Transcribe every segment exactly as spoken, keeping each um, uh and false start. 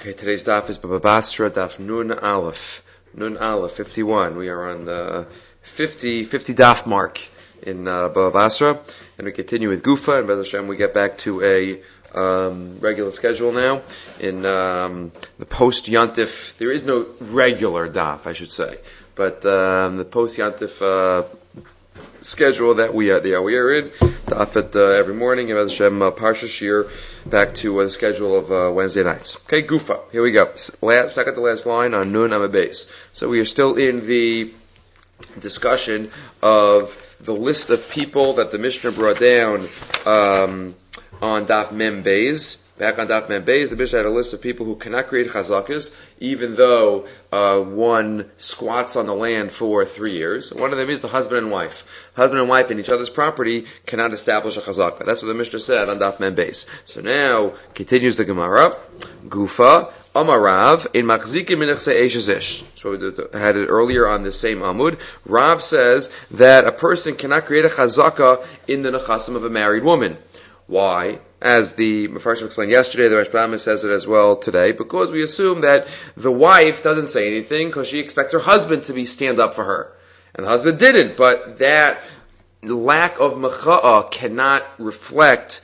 Okay, today's daf is Baba Basra, daf Nun Aleph. Nun Aleph, fifty-one. We are on the fifty, fifty daf mark in uh, Baba Basra. And we continue with Gufa, and B'ez Hashem we get back to a um, regular schedule now. In um, the post-Yantif, there is no regular daf, I should say. But um, the post-Yantif uh, schedule that we are, that we are in, daf at uh, every morning, and B'ez Hashem uh, Parsha Shir, back to uh, the schedule of uh, Wednesday nights. Okay, Gufa. Here we go. Last, second to last line on Nun Amabase. So we are still in the discussion of the list of people that the Mishnah brought down um, on Daf Mem Beis. Back on Daf Mem Beis, the Mishnah had a list of people who cannot create chazakas, even though uh, one squats on the land for three years. One of them is the husband and wife. Husband and wife in each other's property cannot establish a chazaka. That's what the Mishnah said on Daf Mem Beis. So now, continues the Gemara, Gufa, Amarav, in Machzikim Minachse Eishazish. So we had it earlier on this same Amud. Rav says that a person cannot create a chazaka in the nechasim of a married woman. Why? As the Mefarshim explained yesterday, the Rashbam says it as well today, because we assume that the wife doesn't say anything because she expects her husband to be stand up for her. And the husband didn't, but that lack of mecha'ah cannot reflect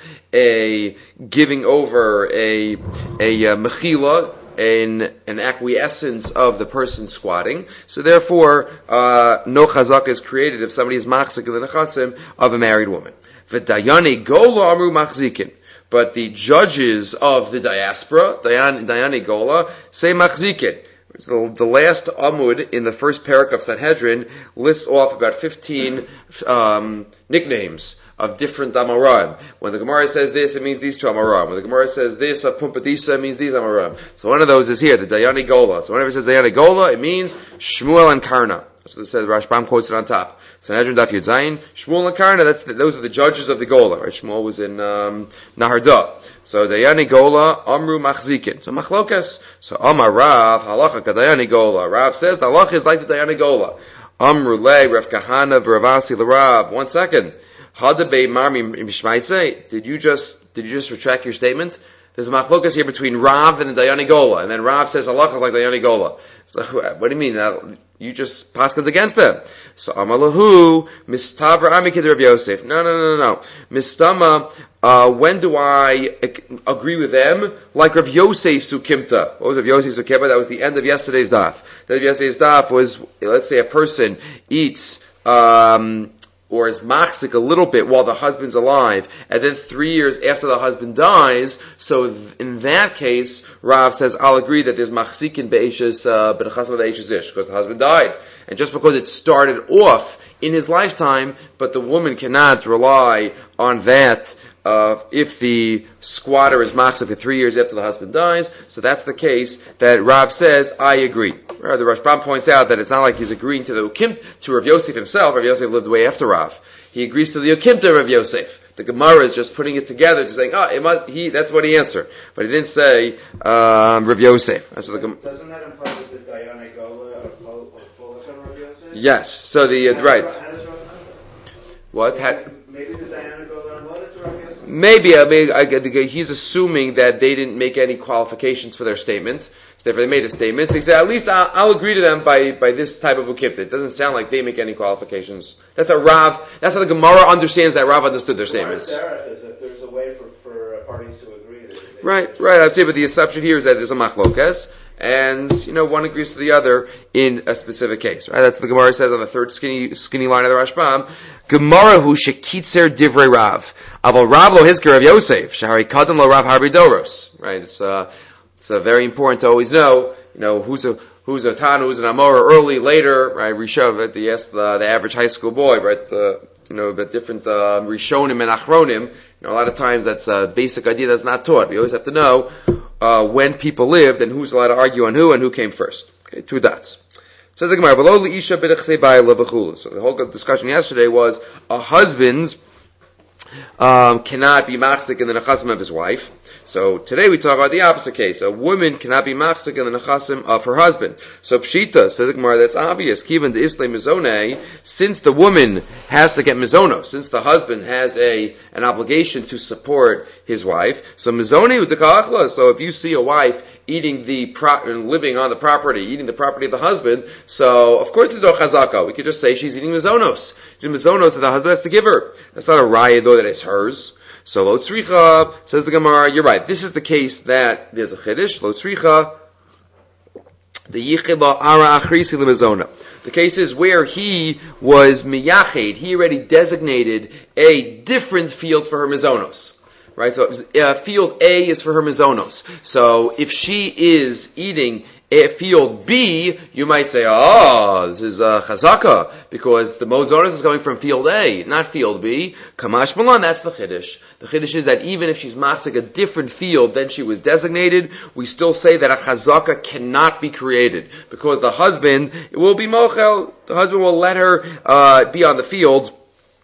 a giving over, a, a, a mechila, an, an acquiescence of the person squatting. So therefore, uh, no chazaka is created if somebody is machzik in the nechasim of a married woman. V'dayani gola amru machzikin. But the judges of the diaspora, Dayan, Dayani Gola, say machzikin. The, the last Amud in the first parak of Sanhedrin lists off about fifteen um, nicknames of different Amoraim. When the Gemara says this, it means these two Amoraim. When the Gemara says this of Pumpadisa, it means these Amoraim. So one of those is here, the Dayani Gola. So whenever it says Dayani Gola, it means Shmuel and Karna. So it says, Rashbam quotes it on top. Sanhedrin Daf Yud Zayin, Shmuel and Karna, that's the, those are the judges of the Gola, right? Shmuel was in um, Naharda. So Dayani Gola, Amru Machzikin. So Machlokas. So Amar Rav, Halacha ka Dayani Gola. Rav says the halacha is like the Dayani Gola. Amru Le, Rav Kahana, V'Ravasi L'Rav. One second. Hadabe Marmi Mishmaitse. Did you just, did you just retract your statement? There's a machlokas here between Rav and the Dayani Gola. And then Rav says halacha is like Dayani Gola. So what do you mean? Uh, you just paskined against them. So Amalahu, Mistavra Amikid Rav Yosef. No, no, no, no, no. Mistama, uh, when do I agree with them? Like Rav Yosef Sukimta. What was Rav Yosef Sukimta? That was the end of yesterday's daf. The end of yesterday's daf was, let's say a person eats, um, or is machzik a little bit while the husband's alive, and then three years after the husband dies, so th- in that case, Rav says, I'll agree that there's machzikin be'eshes, uh, be'nechasam be'eshes ish, because the husband died. And just because it started off in his lifetime, but the woman cannot rely on that, uh, if the squatter is machzik for three years after the husband dies, so that's the case that Rav says, I agree. Right, the Rashbam points out that it's not like he's agreeing to the Ukim, to Rav Yosef himself. Rav Yosef lived way after Rav. He agrees to the Ukimta of Rav Yosef. The Gemara is just putting it together, just saying, oh, it must, he, that's what he answered. But he didn't say, um, Rav Yosef. So the, Doesn't that imply that the Dayani Gola are Polish on Rav Yosef? Yes, so the, uh, right. What? Maybe, maybe the Dayani Gola are loaded to Rav Yosef? Maybe, I mean, I, he's assuming that they didn't make any qualifications for their statement. So therefore they made a statement. So he said, at least I'll, I'll agree to them by, by this type of ukipta. It doesn't sound like they make any qualifications. That's how Rav, that's how the Gemara understands that Rav understood their statements. Sarah says if there's a way for, for parties to agree. That they right, right. I'd say, but the assumption here is that there's a machlokas, and, you know, one agrees to the other in a specific case. Right? That's what the Gemara says on the third skinny, skinny line of the Rashbam. Gemara hu shekitzer divrei Rav. Aval Rav lo hizker of Yosef. Shahari kadam lo Rav harbi doros. Right, it's, uh, It's uh, very important to always know, you know, who's a who's a Tana, who's an Amora, early, later, right? Rishav, right? The yes, the, the average high school boy, right? The, you know, the different uh, Rishonim and Achronim. You know, a lot of times that's a basic idea that's not taught. We always have to know uh, when people lived and who's allowed to argue on who and who came first. Okay, two dots. So the Gemara, so the whole discussion yesterday was a husband's um, cannot be machzik in the nechasim of his wife. So today we talk about the opposite case. A woman cannot be machzik in the nechasim of her husband. So pshita, says the Gemara, that's obvious. Kivan de isle mizone, since the woman has to get mizono, since the husband has a an obligation to support his wife, so mizone u'tekachla. So if you see a wife eating the pro- living on the property, eating the property of the husband, so of course there's no chazaka. We could just say she's eating mizonos. She's mizonos that the husband has to give her. That's not a raya though that it's hers. So lo tzricha, says the Gemara, you're right. This is the case that there's a chiddush, lo tzricha, the yichid la ara achrisi lemizona. The case is where he was miyached, he already designated a different field for her mizonos. Right, so uh, field A is for her mizonos. So if she is eating a field B, you might say, oh, this is uh, chazaka, because the mizonos is going from field A, not field B. Kamash malan, that's the chiddush. The chiddush is that even if she's machzik a different field than she was designated, we still say that a chazaka cannot be created, because the husband will be mochel, the husband will let her uh, be on the field,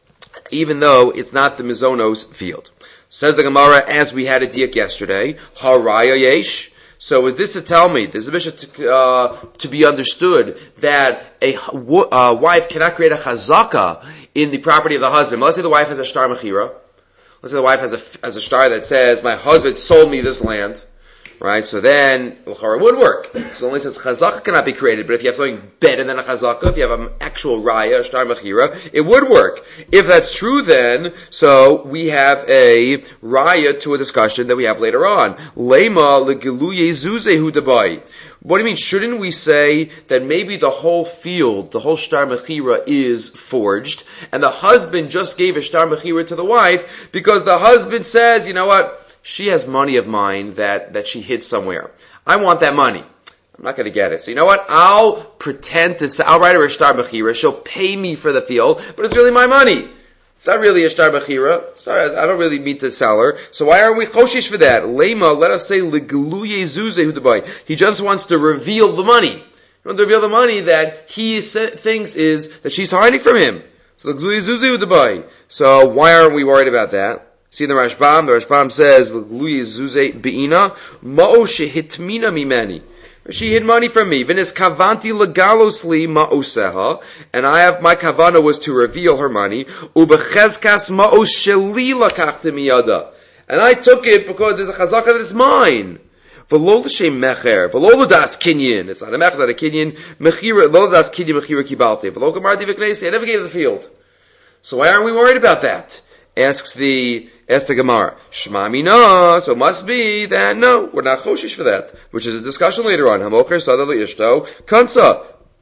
even though it's not the mizonos field. Says the Gemara, as we had a diak yesterday, haraya yesh. So is this to tell me, this is to, uh, to be understood, that a uh, wife cannot create a chazaka in the property of the husband? Let's say the wife has a shtar mechira. Let's say the wife has a, has a shtar that says, my husband sold me this land. Right, so then l'chara would work. So it only says chazaka cannot be created, but if you have something better than a chazaka, if you have an actual raya, a shtar mechira, it would work. If that's true, then so we have a raya to a discussion that we have later on. Lema legiluye zuzehu dabai. What do you mean? Shouldn't we say that maybe the whole field, the whole shtar mechira is forged, and the husband just gave a shtar mechira to the wife because the husband says, you know what? She has money of mine that, that she hid somewhere. I want that money. I'm not going to get it. So you know what? I'll pretend to say, I'll write her a shtar mechira. She'll pay me for the field, but it's really my money. It's not really a shtar mechira. Sorry, I don't really mean to sell her. So why aren't we choshish for that? Lema, let us say legeluye zuzehu dabai. He just wants to reveal the money. He wants to reveal the money that he thinks is that she's hiding from him. So legeluye zuzehu dabai. So why aren't we worried about that? See the Rashbam, the Rashbam says, L'gluyi zuzei be'ina, ma'o shehitmina mimeni. She hid money from me. V'nis kavanti legalosli ma'oseha, and I have, my kavana was to reveal her money, u'bechezkas ma'os sheli lakachti miyada. And I took it because there's a chazaka that it's mine. V'lo l'shem mecher, v'lo l'das kinyin, it's not a mecher, it's not a kinyin, mechira, lo l'das kinyin mechira kibalti, v'lo kamarti v'knesi, I never gave the field. So why aren't we worried about that? Asks the, asks the Gemara. Shma mina, so it must be that no, we're not choshish for that, which is a discussion later on. Hamocher sada le'ishto, kansa.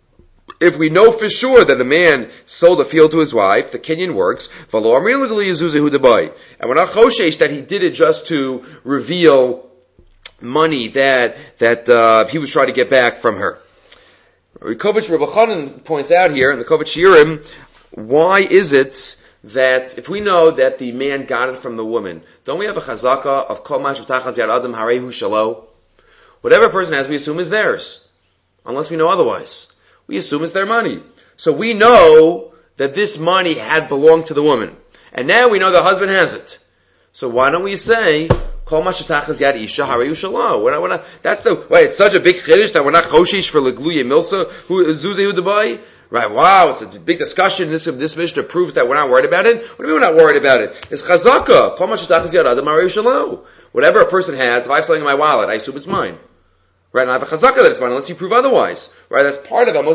If we know for sure that a man sold a field to his wife, the Kenyan works, and we're not choshish that he did it just to reveal money that, that, uh, he was trying to get back from her. Rikovich Rebbe Chanan points out here in the Kovach Shirim, why is it that if we know that the man got it from the woman, don't we have a chazaka of kol ma'ashetachas yad adam harehu shalo? Whatever a person has, we assume is theirs, unless we know otherwise. We assume it's their money. So we know that this money had belonged to the woman, and now we know the husband has it. So why don't we say kol ma'ashetachas yad isha harehu shalo? We're not, we're not, that's the why it's such a big chiddush that we're not choshish for legluye milsa who zuzehu dabai. Right, wow, it's a big discussion. This, this Mishnah proves that we're not worried about it. What do you mean we're not worried about it? It's chazaka. Whatever a person has, if I have something in my wallet, I assume it's mine. Right, and I have a chazaka that it's mine, unless you prove otherwise. Right, that's part of it.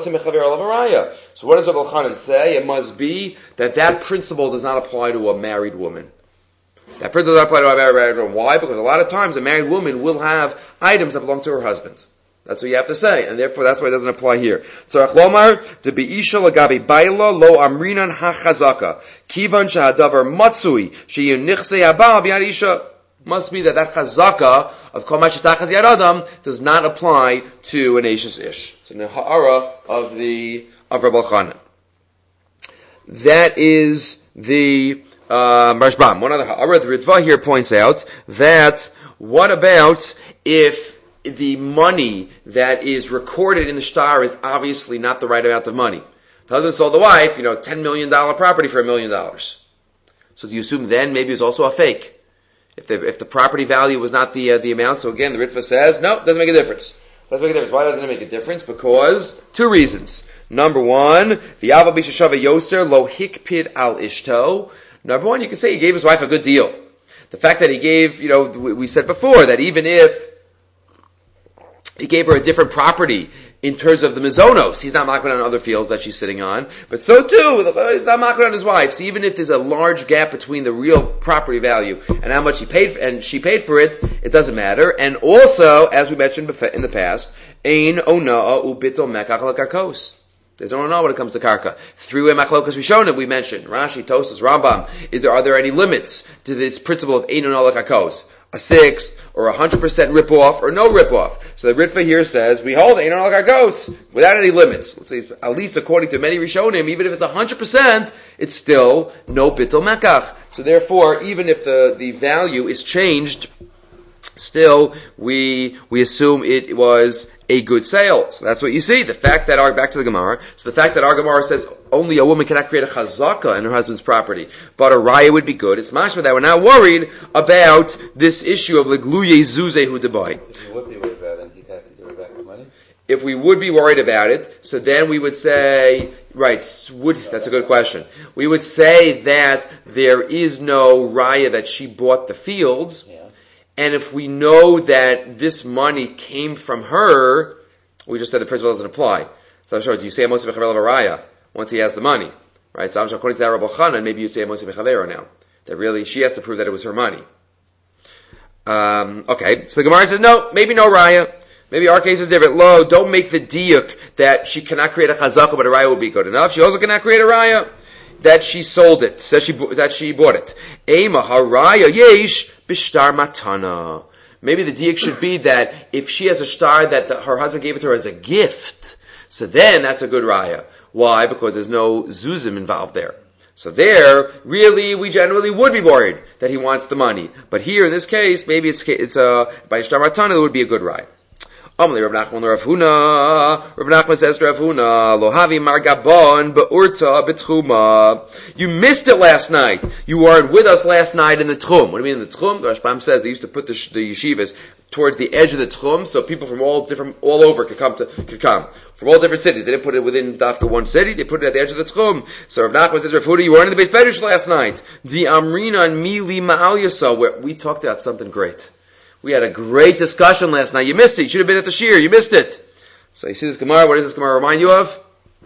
So what does Rav Elchanan say? It must be that that principle does not apply to a married woman. That principle does not apply to a married woman. Why? Because a lot of times a married woman will have items that belong to her husband. That's what you have to say, and therefore that's why it doesn't apply here. So Achlomar to be isha lagabi baila lo amrinan hachazaka kivan shahadavar matsui sheyunichse abal b'yad isha. Must be that that chazaka of kol ma'ashetachas yad adam does not apply to an ashes ish. It's an ha'ara of the of Rebbe Elchanan. That is the uh, Rashbam. One other ha'ara, the Ritva here points out that what about if the money that is recorded in the shtar is obviously not the right amount of money? The husband sold the wife, you know, ten million dollars property for a million dollars. So do you assume then maybe it's also a fake? If the if the property value was not the uh, the amount, so again, the Ritva says, no, it doesn't make a difference. Doesn't make a difference. Why doesn't it make a difference? Because two reasons. Number one, v'yava b'sheshava yoser lo hikpid al ishto. Number one, you can say he gave his wife a good deal. The fact that he gave, you know, we said before that even if he gave her a different property in terms of the mizonos, he's not makbid on other fields that she's sitting on. But so too, he's not makbid on his wife. So even if there's a large gap between the real property value and how much he paid for, and she paid for it, it doesn't matter. And also, as we mentioned in the past, ein ona'a ubito mekach l'karkos. There's no know when it comes to karka. Three-way machlokas rishonim we mentioned. Rashi, Tosas, Rambam. Is there, are there any limits to this principle of ein ona'a l'karkos? A sixth, or a hundred percent rip-off, or no rip-off. So the Ritva here says, we hold ein ona'a l'karkos without any limits. Let's say, at least according to many rishonim, even if it's a hundred percent, it's still no bittul mekach. So therefore, even if the, the value is changed, still, we we assume it was a good sale. So that's what you see. The fact that our, back to the Gemara, so the fact that our Gemara says only a woman cannot create a chazaka in her husband's property, but a raya would be good, it's mashma that we're now worried about this issue of legluye zuzehu debai. If you would be worried about it, he'd have to give her back the money? If we would be worried about it, so then we would say, right, would, that's a good question. We would say that there is no raya that she bought the fields, Yeah. and if we know that this money came from her, we just said the principle doesn't apply. So I'm sure, do you say Moshe B'chavel of Araya once he has the money? Right? So I'm sure according to that Rabbi Chanan, maybe you'd say Moshe B'chaver now. That really, she has to prove that it was her money. Um, okay, so the Gemara says, no, maybe no Raya. Maybe our case is different. Lo, don't make the diuk that she cannot create a chazaka, but a Raya would be good enough. She also cannot create a Raya that she sold it, that she, that she bought it. Ema haraya yesh b'shtar matana. Maybe the diuk should be that if she has a shtar that the, her husband gave it to her as a gift, so then that's a good raya. Why? Because there's no zuzim involved there. So there, really, we generally would be worried that he wants the money. But here, in this case, maybe it's, it's uh, by shtar matana, it would be a good raya. Amli Rav Nachman Rav Huna. Rav Nachman says to Rav Huna, Lohavi Margabon Be'urta Betchuma. You missed it last night. You weren't with us last night in the Tchum. What do you mean in the Tchum? The Rashbam says they used to put the, the yeshivas towards the edge of the Tchum, so people from all different, all over could come to, could come. From all different cities. They didn't put it within Dafka one city, they put it at the edge of the Tchum. So Rav Nachman says, Rav Huna, you weren't in the Beis Medrash last night. The Amrina and Mili Ma'al Yasa, where we talked about something great. We had a great discussion last night. You missed it. You should have been at the shir. You missed it. So you see this Gemara. What does this Gemara remind you of?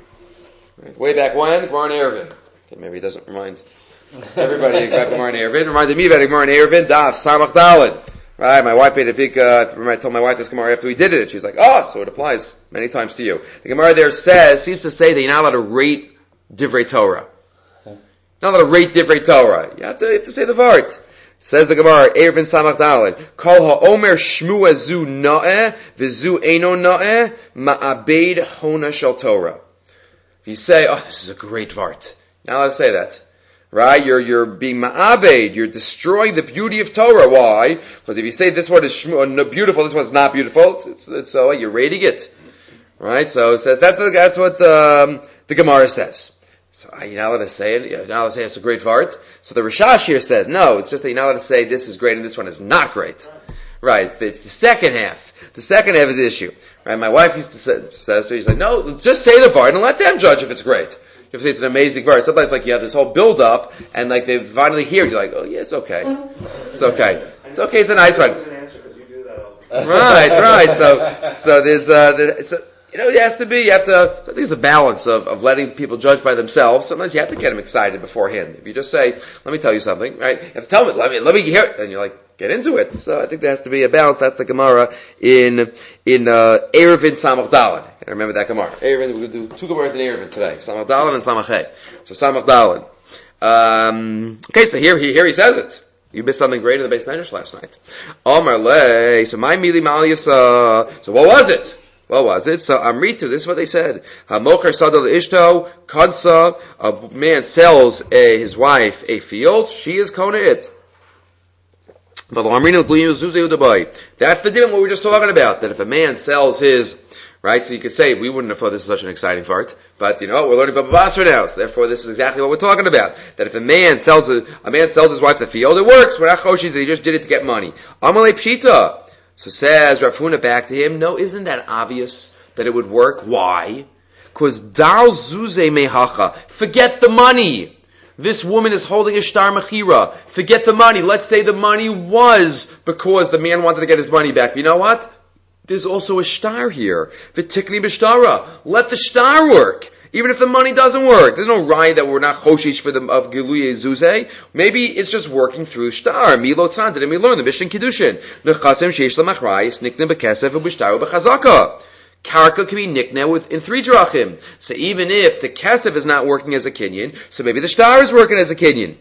Right. Way back when? Gemara in Eruvin. Okay, maybe it doesn't remind everybody about Gemara in Eruvin. It reminded me about Gemara in Eruvin. Daf, Samach Daled. Right, my wife made a big, uh, I told my wife this Gemara after we did it, and she's like, oh, so it applies many times to you. The Gemara there says, seems to say that you're not allowed to rate Divrei Torah. You're not allowed to rate Divrei Torah. You have to, you have to say the Vart. Says the Gemara, Eruvin Samach Daled, Kol ha'omer shmua zu na'eh, v'zu eino na'eh, ma'abed hona shel Torah. If you say, oh, this is a great Vart. Now let's say that. Right? You're, you're being ma'abed, you're destroying the beauty of Torah. Why? Because if you say this one is shmu, beautiful, this one's not beautiful, it's, it's, it's so, you're rating it. Right? So it says, that's, that's what, um, the Gemara says. So you're not allowed to say it. You're not allowed to say it's a great Vart. So the Rishash here says, no, it's just that you're not allowed to say this is great and this one is not great. Right. It's the, it's the second half. The second half of the issue. Right. My wife used to say, says, so she's like, no, let's just say the Vart and let them judge if it's great. You have to say it's an amazing Vart. Sometimes like you have this whole build up and like they finally hear it, you're like, oh yeah, it's okay. It's okay. It's okay. It's a nice one. Right. Right. So, so there's, uh, there's, so, you know, it has to be, you have to, I think it's a balance of, of letting people judge by themselves. Sometimes you have to get them excited beforehand. If you just say, let me tell you something, right? You have to tell me, let me, let me hear it. Then you're like, get into it. So I think there has to be a balance. That's the Gemara in, in, uh, Eruvin Samach Daled. I remember that Gemara. Eruvin, we're going to do two Gemaras in Eruvin today. Samach Daled and Samach He. So Samach Daled. Um, okay, so here, here he says it. You missed something great in the Beis Medrash last night. Omar Le, so my Mili Mal Yasa. So what was it? What was it? So Amritu, this is what they said. HaMocher Sadal Ishto, Kansa, a man sells a, his wife a field, she is Kona it. That's the difference what we were just talking about, that if a man sells his, Right? So you could say, we wouldn't have thought this is such an exciting part, but you know, we're learning Baba Basra now, so therefore this is exactly what we're talking about. That if a man sells a, a man sells his wife the field, it works. We're not choshi that he just did it to get money. Amalei Pshita. So says Rav Huna back to him, no, isn't that obvious that it would work? Why? Because dal zuze mehacha. Forget the money. This woman is holding a shtar mechira. Forget the money. Let's say the money was because the man wanted to get his money back. You know what? There's also a shtar here. V'tikni b'shtara. Let the shtar work. Even if the money doesn't work. There's no right that we're not choshish for the, of Giluye Zuzeh. Maybe it's just working through shtar. Milo tzan. And we learn the Mishnah Kiddushin. Nechatzem sheish l'machrayis, nikne b'kesef, v'b'shtar b'chazaka. Karka can be nikne with in three drachim. So even if the kesef is not working as a kinyan, so maybe the shtar is working as a kinyan.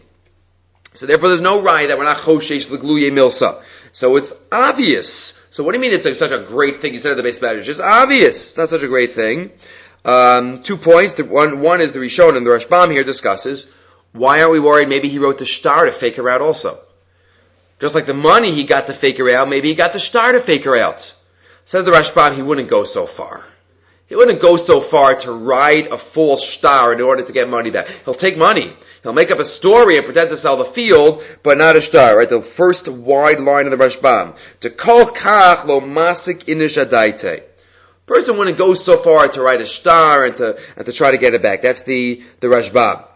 So therefore there's no right that we're not choshish l'gluye milsa. So it's obvious. So what do you mean it's like such a great thing? You said at the base marriage. It's obvious. It's not such a great thing. Um, two points. The one, one is the Rishon, and the Rashbam here discusses, why aren't we worried maybe he wrote the shtar to fake her out also? Just like the money he got to fake her out, maybe he got the shtar to fake her out. Says the Rashbam, he wouldn't go so far. He wouldn't go so far to write a false shtar in order to get money back. He'll take money. He'll make up a story and pretend to sell the field, but not a shtar, right? The first wide line of the Rashbam. To kol kach lo masik inish adaite. Person wouldn't go so far to write a shtar and to, and to try to get it back. That's the, the Rashbam.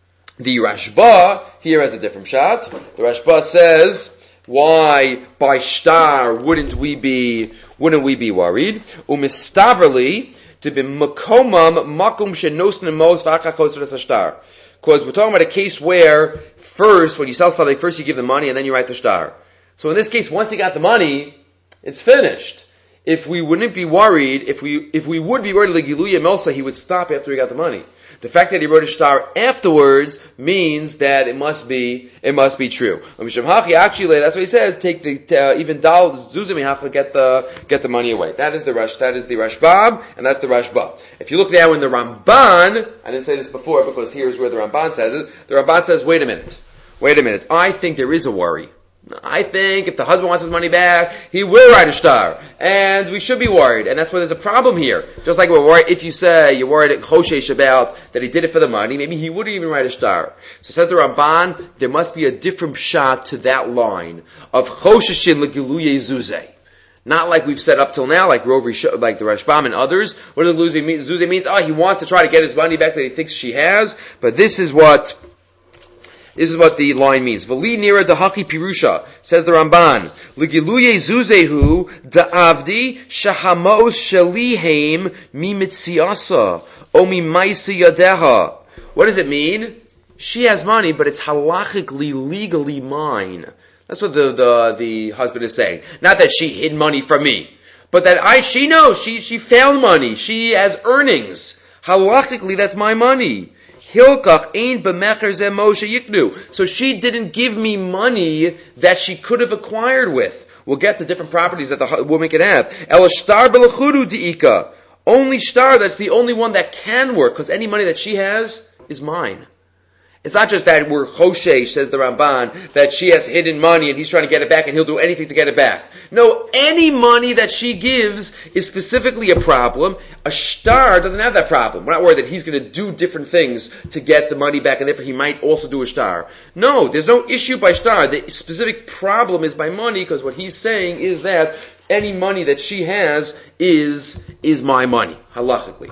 The Rashba here has a different shot. The Rashba says, why by shtar wouldn't we be, wouldn't we be worried? Umistaverli to be makomam makum shenosne mos v'achachos shtar. Because we're talking about a case where first, when you sell something, first you give the money and then you write the shtar. So in this case, once you got the money, it's finished. If we wouldn't be worried, if we if we would be worried like Giluya Melsa, he would stop after he got the money. The fact that he wrote a shtar afterwards means that it must be it must be true. Actually, that's what he says. Take the uh, even dal zuzim get the get the money away. That is the rush. That is the Rashbam, and that's the Rashba. If you look now in the Ramban, I didn't say this before because here's where the Ramban says it. The Ramban says, wait a minute, wait a minute. I think there is a worry. I think if the husband wants his money back, he will write a shtar. And we should be worried. And that's why there's a problem here. Just like we're worried, if you say you're worried at Choshesh about that he did it for the money, maybe he wouldn't even write a shtar. So says the Ramban, there must be a different shot to that line of Chosheshin l'giluye zuzeh. Not like we've said up till now, like Rovi, like the Rashbam and others. What does zuzeh means? Oh, he wants to try to get his money back that he thinks she has. But this is what This is what the line means. V'li nira dahaki pirusha, says the Ramban. L'giluye zuzehu da'avdi shahamos shalihem mi mitziasa o mi maisi yadeha. What does it mean? She has money, but it's halachically, legally mine. That's what the, the, the husband is saying. Not that she hid money from me, but that I, she knows, she, she found money. She has earnings. Halachically, that's my money. Hilkach ein b'mecher zeh Moshe yiknu. So she didn't give me money that she could have acquired with. We'll get to different properties that the woman can have. El shtar b'lechudu di'ika. Only shtar, that's the only one that can work, because any money that she has is mine. It's not just that we're choshesh, says the Ramban, that she has hidden money and he's trying to get it back and he'll do anything to get it back. No, any money that she gives is specifically a problem. A shtar doesn't have that problem. We're not worried that he's going to do different things to get the money back and therefore he might also do a shtar. No, there's no issue by shtar. The specific problem is by money, because what he's saying is that any money that she has is, is my money, halachically.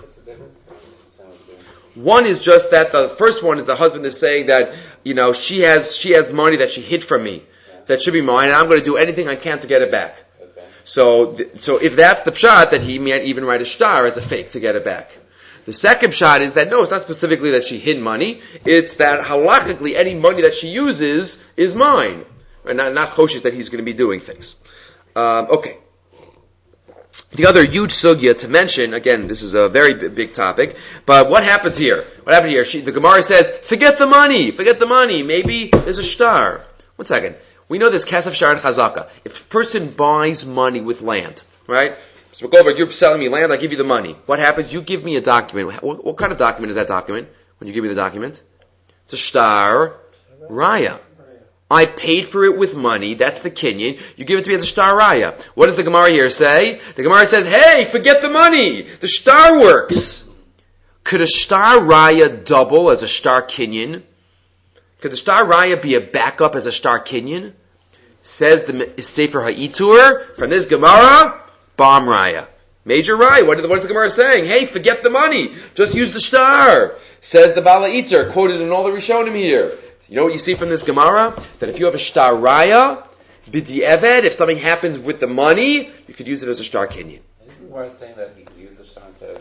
One is just that the first one is the husband is saying that, you know, she has she has money that she hid from me, yeah, that should be mine, and I'm going to do anything I can to get it back. Okay. So, so if that's the pshat, that he might even write a shtar as a fake to get it back. The second pshat is that no, it's not specifically that she hid money; it's that halachically any money that she uses is mine, and not not choshesh that he's going to be doing things. Um, okay. The other huge sugya to mention, again, this is a very b- big topic, but what happens here? What happened here? She, the Gemara says, forget the money, forget the money, maybe there's a shtar. One second. We know there's kesef, shtar, and chazaka. If a person buys money with land, right? So Goldberg, you're selling me land, I give you the money. What happens? You give me a document. What, what kind of document is that document? When you give me the document? It's a shtar raya. I paid for it with money. That's the kinyan. You give it to me as a star raya. What does the Gemara here say? The Gemara says, hey, forget the money. The star works. Could a star raya double as a star kinyan? Could the star raya be a backup as a star kinyan? Says the Sefer Ha'itur, from this Gemara, bomb raya. Major raya. What, what is the Gemara saying? Hey, forget the money. Just use the star. Says the Bala Itur, quoted in all the Rishonim here. You know what you see from this Gemara? That if you have a star raya, b'di'eved, if something happens with the money, you could use it as a star kinyan. Isn't the Gemara saying that he could use the star instead of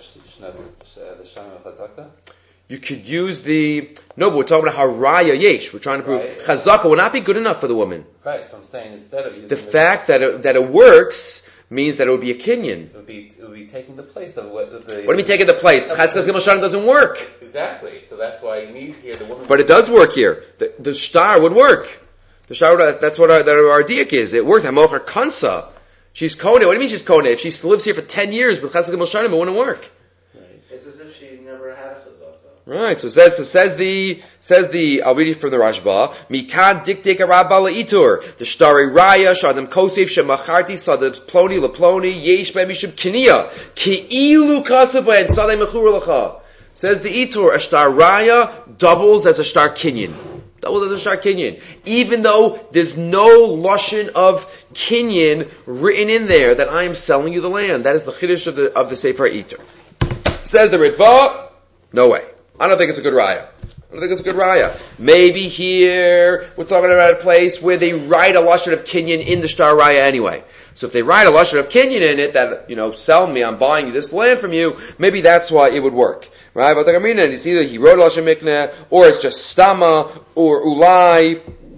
the shana chazaka? You could use the, no, but we're talking about how raya yesh. We're trying to prove right. Chazaka will not be good enough for the woman. Right, so I'm saying instead of using the fact that it, that it works means that it would be a kinyan. It would be, it would be taking the place of what the... the what do you mean taking the place? Chazkas Gimel Shana doesn't work. Exactly, so that's why you need here the woman... But it does work here. The, the star would work. The star, would, that's what our, that our diak is. It worked. Hamocher kansa. She's kone. What do you mean she's kone? If she lives here for ten years with Chazkas Gimel Shana, it wouldn't work. It's as if she never had a chazaka. Right. So says so says the says the I'll read it from the Rashba. Mikan dikdik arab bala itur. The shtari raya shadam kosef shemacharti sadam ploni leploni yesh b'mishum kiniya ki'ilu kasaba and sadam mechur lecha. Says the itur a star raya doubles as a star kinyan. Doubles as a star kinyan. Even though there's no lashon of kinyan written in there that I am selling you the land. That is the chiddush of the of the Sefer Itur. Says the Ritva, no way. I don't think it's a good raya. I don't think it's a good raya. Maybe here we're talking about a place where they write a lashon of kinyan in the star raya anyway. So if they write a lashon of kinyan in it that, you know, sell me, I'm buying this land from you, maybe that's why it would work. Right? But I mean, it's either he wrote a lashon mikneh, or it's just stama, or ulai,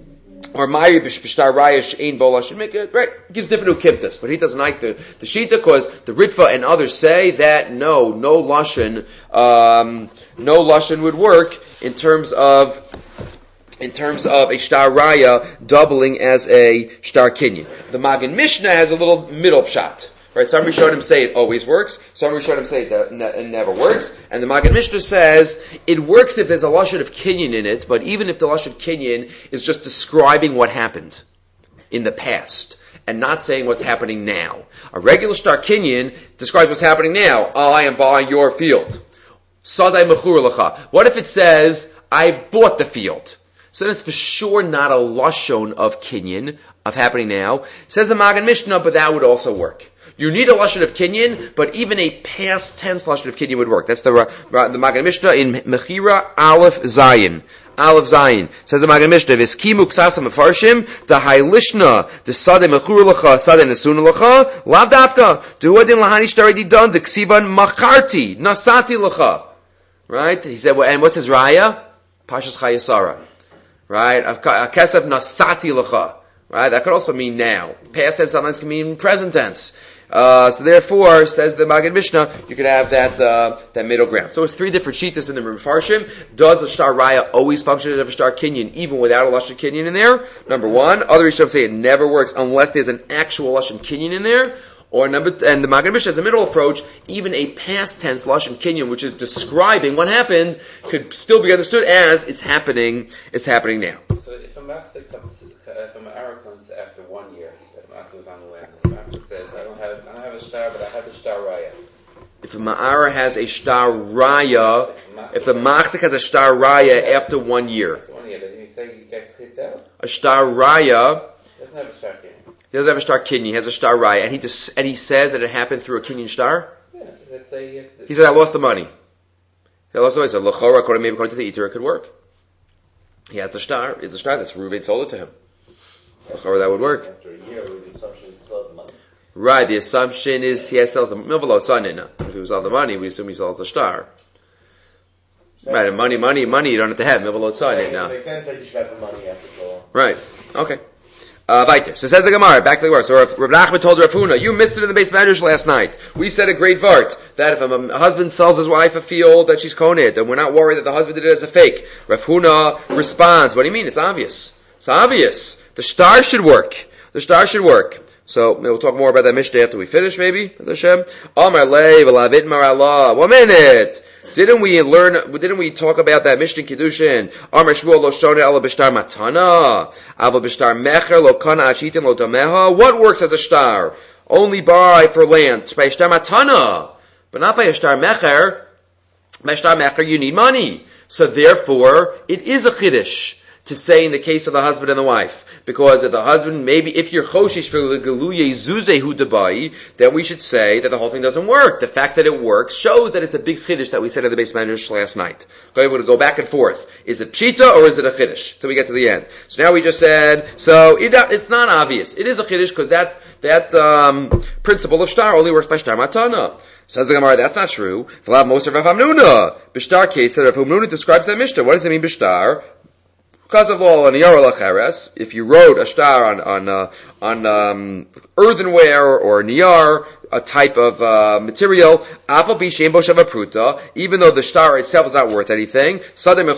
or Mayri b'shtar raya she'ein bo lashon mikneh. Right? It gives different ukimtas, but he doesn't like the, the shita because the Ritva and others say that no, no lashon, um, no lashon would work in terms of in terms of a shtar raya doubling as a shtar kinyan. The Magen Mishnah has a little middle pshat. Right? Some Rishonim say it always works. Some Rishonim say it, ne- it never works. And the Magen Mishnah says it works if there's a lashon of kinyan in it, but even if the lashon of kinyan is just describing what happened in the past and not saying what's happening now. A regular shtar kinyan describes what's happening now. Oh, I am buying your field. Sadai mechur lecha. What if it says, I bought the field? So then it's for sure not a lashon of kinyan, of happening now. Says the Magen Mishnah, but that would also work. You need a lashon of kinyan, but even a past tense lashon of kinyan would work. That's the the Magen Mishnah in Mechira Aleph Zayin. Aleph Zayin. Says the Magen Mishnah, V'skimu ksasa mefarshim, the hailishna, the sadeh mechur lecha, sadeh nesun lecha, lav dafka, duhadin lahani shtaredi done, the ksivan macharti, nasati lecha. Right? He said, well, and what's his raya? Pashas Chayesara. Right? Kesef nasati lecha. Right? That could also mean now. Past tense sometimes can mean present tense. Uh, so therefore, says the Magen Mishnah, you could have that uh, that middle ground. So it's three different shitas in the Mefarshim. Does a shtar raya always function as a shtar kinyan, even without a lashon kinyan in there? Number one. Other Rishonim say it never works unless there's an actual lashon kinyan in there. Or number, th- and the Magen Mishnah has a middle approach. Even a past tense lashon kinyan, which is describing what happened, could still be understood as it's happening. It's happening now. So if a mafsek comes, if a ma'ara comes after one year, if a mafsek is on the land, the mafsek says, "I don't have, I don't have a shtar, but I have a shtar raya." If a ma'ara has a shtar raya, if the mafsek has a shtar raya after one year, after one year, doesn't he say he gets hit out? A shtar raya doesn't have a shtar kinyan. He doesn't have a shtar kinyan. He has a shtar raya, and he just and he says that it happened through a kinyan shtar. Yeah, let's say. Uh, he said, "I lost the money." He lost the money. So l'chora, according maybe according to the Itur, it could work. He has the shtar. It's a shtar that's Reuven sold it to him. L'chora, that would work. After a year, the assumption is he sells the money. Right. The assumption is he has sells the milvalo tzanina. If he was all the money, we assume he sells the shtar. So right. And money, money, money. You don't have to have milvalo tzanina. It makes sense that you should have the money after all. Right. Okay. Uh, weiter. So says the Gemara, back to the Gemara. So if Rav Nachman told Rav Huna, you missed it in the base medrash last night. We said a great vart, that if a, a husband sells his wife a field, that she's koned, and we're not worried that the husband did it as a fake. Rav Huna responds, what do you mean? It's obvious. It's obvious. The star should work. The star should work. So we'll talk more about that Mishnah after we finish, maybe. Hashem. Amar lei v'lavit mar Allah. One minute. Didn't we learn, didn't we talk about that Mishnah Kiddushin? Amar Shmuel lo shona ela b'shtar matana. Ava b'shtar mecher lo kana achitin lo dameha. What works as a shtar? Only buy for land. By shtar matana. But not by a shtar mecher. By shtar mecher you need money. So therefore, it is a chiddush to say in the case of the husband and the wife. Because if the husband, maybe if you're choshish for the geluye zuzehu debai, then we should say that the whole thing doesn't work. The fact that it works shows that it's a big chiddush that we said in the base medrash last night. Okay, we're going to go back and forth. Is it pshita or is it a chiddush? Till we get to the end. So now we just said, so it, it's not obvious. It is a chiddush because that, that, um, principle of shtar only works by shtar matana. Says the Gemara, that's not true. V'lav moser Rav Hamnuna. Bishtar case, Rav Hamnuna describes that Mishnah. What does it mean, bishtar? Because of all, if you wrote a shtar on on uh, on um, earthenware or niyar, a type of uh, material, even though the shtar itself is not worth anything, so you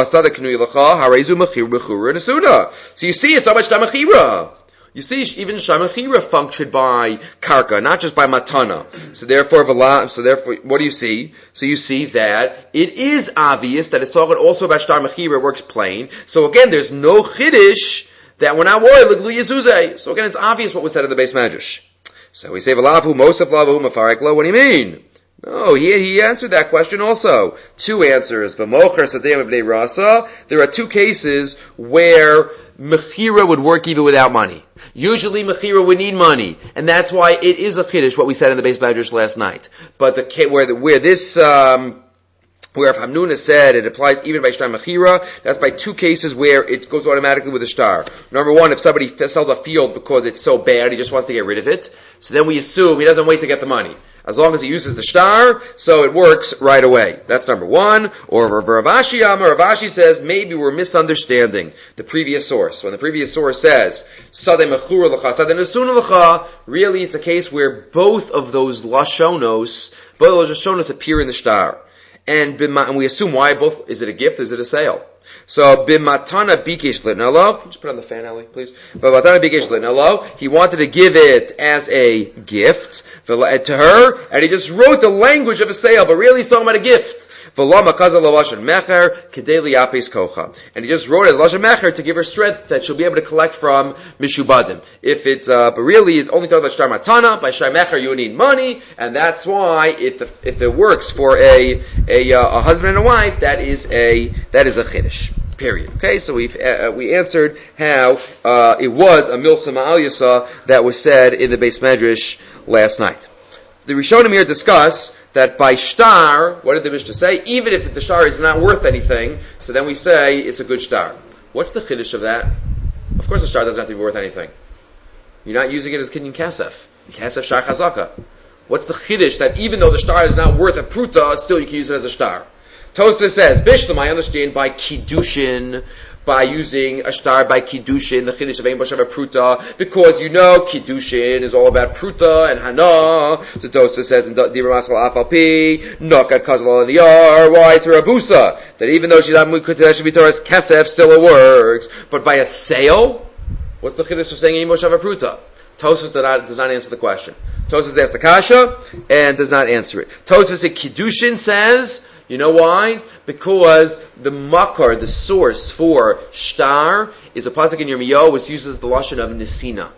see, it's not much damachira. You see, even Shamachira functioned by karka, not just by matana. So therefore, so therefore, what do you see? So you see that it is obvious that it's talking also about shtar machira, works plain. So again, there's no chiddush that we're not worried with liyazuzay. So again, it's obvious what was said in the base medrash. So we say v'lavu mosaf lavu mafariklo. What do you mean? No, he he answered that question also. Two answers. V'mocher sadeh b'nei rasa. There are two cases where mechira would work even without money. Usually mechira would need money, and that's why it is a chiddush, what we said in the base medrash last night. But the where the, where this um, where if Hamnuna said it applies even by shtar mechira, that's by two cases where it goes automatically with a shtar. Number one, if somebody sells a field because it's so bad, he just wants to get rid of it, so then we assume he doesn't wait to get the money. As long as he uses the shtar, so it works right away. That's number one. Or Rav Ashi Amar, Rav Ashi says, maybe we're misunderstanding the previous source. When the previous source says, Sadeh mechura l'cha, Sadeh nesuna l'cha, really it's a case where both of those lashonos, both of those lashonos appear in the shtar. And, and we assume why both, is it a gift, is it a sale? So, bimatana bikesh litnalo, just put on the fan, Ellie, please. Bimatana bikesh litnalo, he wanted to give it as a gift to her, and he just wrote the language of a sale, but really he's talking about a gift. And he just wrote it as lashon mecher to give her strength that she'll be able to collect from mishubadim. If it's, uh, but really it's only talking about shtar matana. By shtar mecher you need money, and that's why if the, if it works for a a, uh, a husband and a wife, that is a that is a chiddush. Period. Okay, so we've uh, we answered how uh, it was a milsa ma'al yasa that was said in the base medrash last night. The Rishonim here discuss that by shtar, what did the Mishnah say? Even if the shtar is not worth anything, so then we say it's a good shtar. What's the chiddush of that? Of course the shtar doesn't have to be worth anything. You're not using it as kinyan kasef. Kasef shtar chazaka. What's the chiddush that even though the shtar is not worth a pruta, still you can use it as a shtar? Tosfos says, Bishlam, I understand by kiddushin, by using a shtar by kiddushin, the chiddush of ein b'shav pruta, because you know kiddushin is all about pruta and hana. So Tosfos says in Dibur Maskal Afalpi, Nokat Kazal Niyar, why it's a rabusa, that even though she's not Mukutash Vitoras Kesef, still it works. But by a sale, what's the chiddush of saying ein b'shav pruta? Tosfos does not, does not answer the question. Tosfos asks the kasha and does not answer it. Tosfos in kiddushin says, you know why? Because the makar, the source for shtar, is a pasuk in Yirmiyahu which uses the lashon of nesina.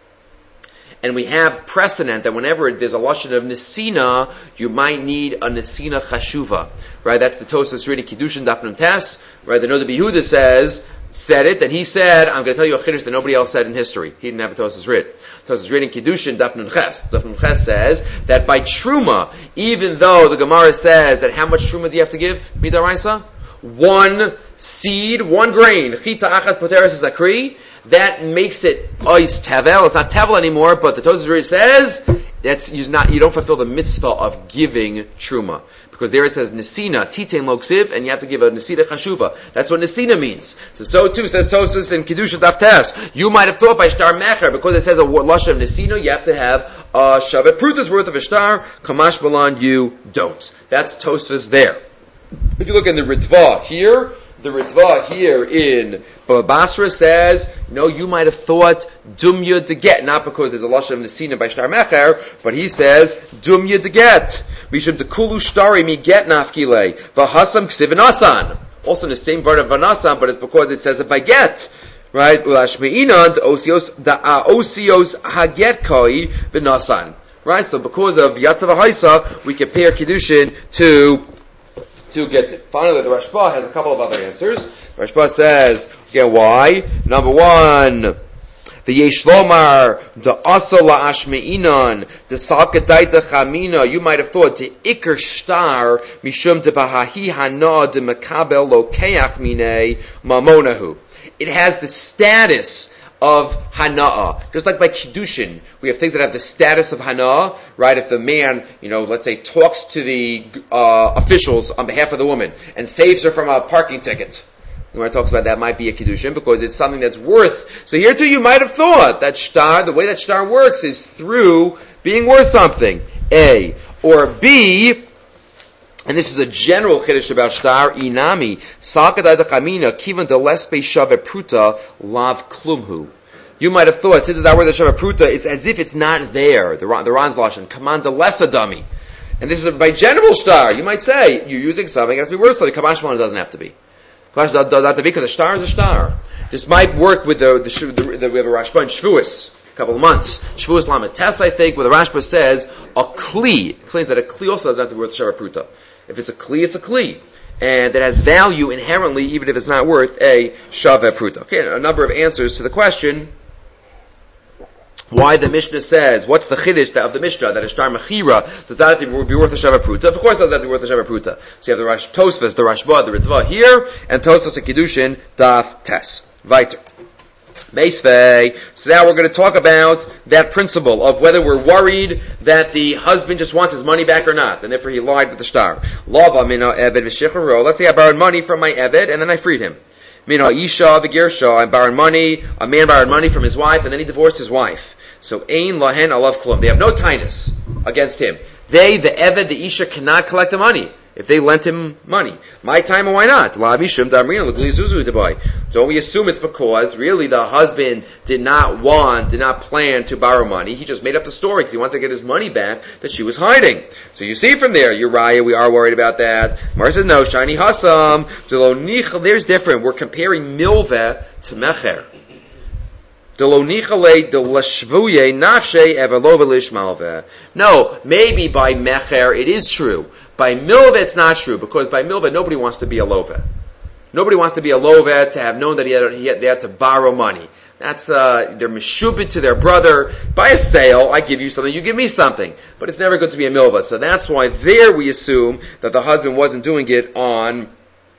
And we have precedent that whenever there's a lashon of nesina, you might need a nesina chashuva. Right? That's the Tosfos reading Kiddushin Daf Nun Tes. Right? The Noda B'Yehuda says, said it, and he said, I'm going to tell you a chiddush that nobody else said in history. He didn't have a Tosfos read. Tosfos reading Kiddushin Daf Nun Ches. Daf Nun Ches says that by truma, even though the Gemara says that how much truma do you have to give? Midaraisa? One seed, one grain. Chita achas poteres is akri. That makes it ois tevel. It's not tevel anymore, but the Tosfos read says that's you not you don't fulfill the mitzvah of giving truma. Because there it says nesina titein lo ksiv, and you have to give a nesina chashuva. That's what nesina means. So so too says Tosfos in Kiddushin Daf Tes. You might have thought by shtar mecher because it says a lashon of nesina, you have to have a shavet pruta's worth of a shtar. Kamash balan, you don't. That's Tosfos there. If you look in the Ritva here, the Ritva here in Baba Basra says, no, you might have thought dumya to get, not because there's a lashon of nesina by shtar mecher, but he says dumya to get. Mishum dekulu shtari mi get nafkile v'hasam ksiv v'nasan. Also in the same word of v'nasan, but it's because it says if I get, right? Ulashmeinan osios da osios haget koi v'nasan. Right? So because of Yatzav Haisa, we compare Kiddushin to to get it. Finally, the Rashba has a couple of other answers. Rashba says, again, why? Number one, the Yeshlomar, the Asa la Ashmeinan, the Salkadaita Chamina, you might have thought, the Iker Shtar, Mishum de Bahahi Hana de Makabel Lokeach Mine Mamonahu. It has the status of Hana'ah. Just like by Kiddushin, we have things that have the status of Hana'ah, right? If the man, you know, let's say, talks to the uh, officials on behalf of the woman and saves her from a parking ticket. The Gemara talks about that might be a Kiddushin because it's something that's worth. So here too you might have thought that shtar, the way that shtar works is through being worth something. A. Or B, and this is a general chiddush about shtar, inami, salkadai dechamina, kivan de lespe shave pruta, lav klumhu. You might have thought, since it's that word that shave pruta, it's as if it's not there. The, the Ran's lashon, command the lesa dummy. And this is by general shtar. You might say, you're using something, it has to be worth something. Kamashman doesn't have to be. Doesn't have to be because a shtar is a shtar. This might work with the, the, the, the we have a Rashba in Shavuos. Couple of months. Shavuos Lamed Tes, I think, where the Rashba says a kli. It claims that a kli also doesn't have to be worth shava pruta. If it's a kli, it's a kli. And it has value inherently, even if it's not worth a shava pruta. Okay, a number of answers to the question why the Mishnah says, what's the chiddush of the Mishnah, that a shtar mechira does not have to be worth a shava pruta? Of course it doesn't have to be worth a shava pruta. So you have the Rash, Tosfos, the Rashba, the Ritva here, and Tosfos and Kiddushin, Daf Tes. Weiter. Meisvei. So now we're going to talk about that principle of whether we're worried that the husband just wants his money back or not, and therefore he lied with the shtar. Lava mina eved v'shicharo. Let's say I borrowed money from my eved and then I freed him. Mina isha v'gersha. I borrowed money. A man borrowed money from his wife and then he divorced his wife. So ein lahen alav klum. They have no tinus against him. They, the eved, the isha, cannot collect the money if they lent him money. My time, or why not? Don't we assume it's because really the husband did not want, did not plan to borrow money. He just made up the story because he wanted to get his money back that she was hiding. So you see from there, Uriah, we are worried about that. Mar says no, shiny hasam. There's different. We're comparing milveh to mecher. No, maybe by mecher it is true. By milveh it's not true, because by milveh nobody wants to be a loveh. Nobody wants to be a loveh, to have known that he had, he had, they had to borrow money. That's, uh, they're meshubit to their brother. By a sale, I give you something, you give me something. But it's never good to be a milveh. So that's why there we assume that the husband wasn't doing it on,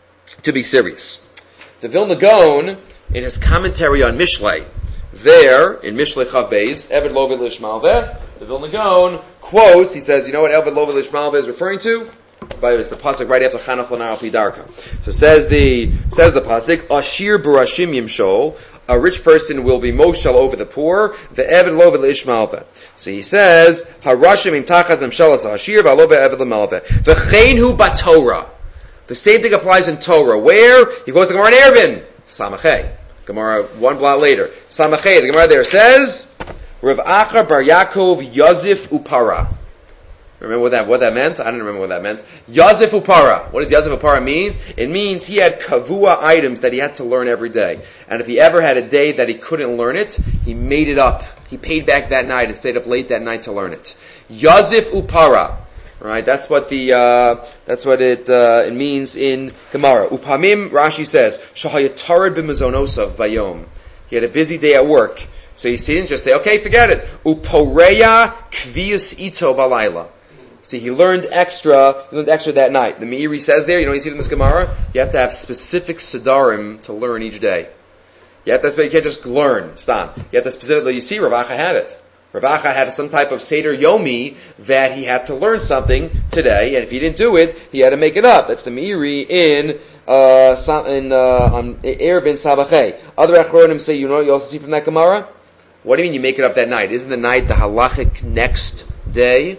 to be serious. The Vilna Gaon, in his commentary on Mishlei, there, in Mishlei Chav Beis, Eved Loveh Lishmalveh, the Vilna Gaon quotes, he says, you know what Eved Loveh Lishmalveh is referring to? By the way, it's the pasuk right after Chanach Lanar Al Pidarka. So says the, says the pasuk, Ashir Barashim Yimshol, a rich person will be moshel over the poor, the Eved Loveh Lishmalveh. So he says, Harashim Im Tachas Memshalas Ashir, Valoveh Eved Lemalveh. V'chein Batorah. The same thing applies in Torah. Where? He goes to Gemara in Eruvin. Samachay. Gemara, one blot later. Samachay, the Gemara there says, Rav Acha Bar Yaakov Yazif Upara. Remember what that, what that meant? I don't remember what that meant. Yazif Upara. What does Yazif Upara mean? It means he had kavua items that he had to learn every day. And if he ever had a day that he couldn't learn it, he made it up. He paid back that night and stayed up late that night to learn it. Yazif Upara. Right, that's what the uh, that's what it uh, it means in Gemara. Upamim, Rashi says, Shahayatarid b'mazonosav vayom. He had a busy day at work, so he didn't just say, "Okay, forget it." Uporeya kvius ito balayla. See, he learned extra. He learned extra that night. The Meiri says there, you know, you see in this Gemara, you have to have specific sidarim to learn each day. You have to. You can't just learn. Stop. You have to specifically. You see, Rav Acha had it. Rav Acha had some type of Seder Yomi that he had to learn something today, and if he didn't do it, he had to make it up. That's the Meiri in uh, in uh, on Eruvin Sabachei. Other Achronim say, you know, you also see from that Gemara. What do you mean you make it up that night? Isn't the night the halachic next day?